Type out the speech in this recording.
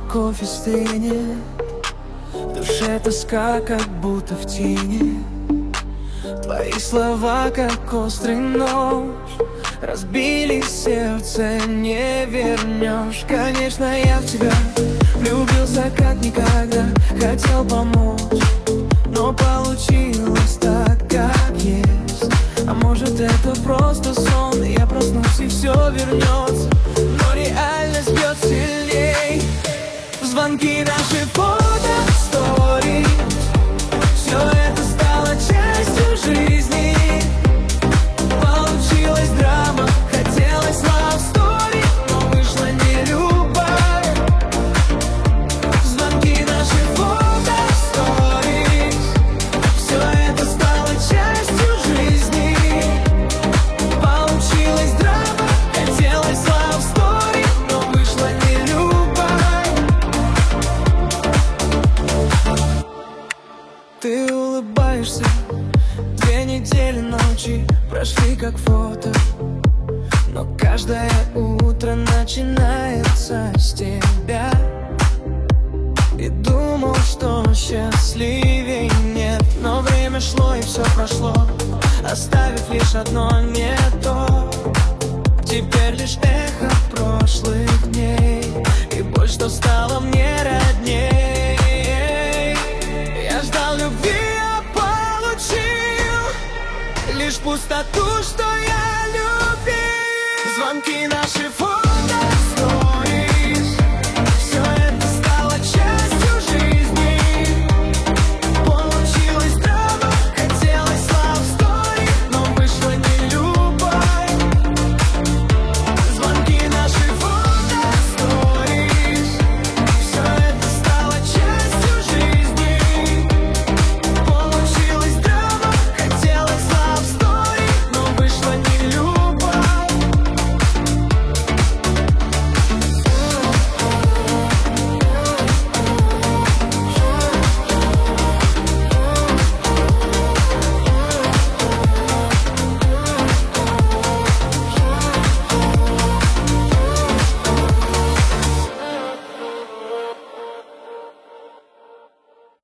кофе стынет, в душе тоска, как будто в тени. Твои слова, как острый нож, разбили сердце, не вернешь. Конечно, я в тебя влюбился как никогда, хотел помочь, но получилось так, как есть. А может, это просто сон, я проснусь и все вернется, но реальность бьет сильней. Звонки, наши фото, стори, все это стало частью жизни. Получилась драма, хотелось love story, но вышла не любовь. Звонки, наши фото, стори, все это стало частью жизни. Получилась драма, хотелось love story, но вышла не любовь. Ты улыбаешься, 2 недели ночи прошли как фото, но каждое утро начинается с тебя. И думал, что счастливей нет, но время шло и все прошло, оставив лишь одно не то. Теперь лишь эхо прошлых дней, и боль, что стала мне родней. Я ждал любви, а получил лишь пустоту, что я любил. Звонки, наши фото,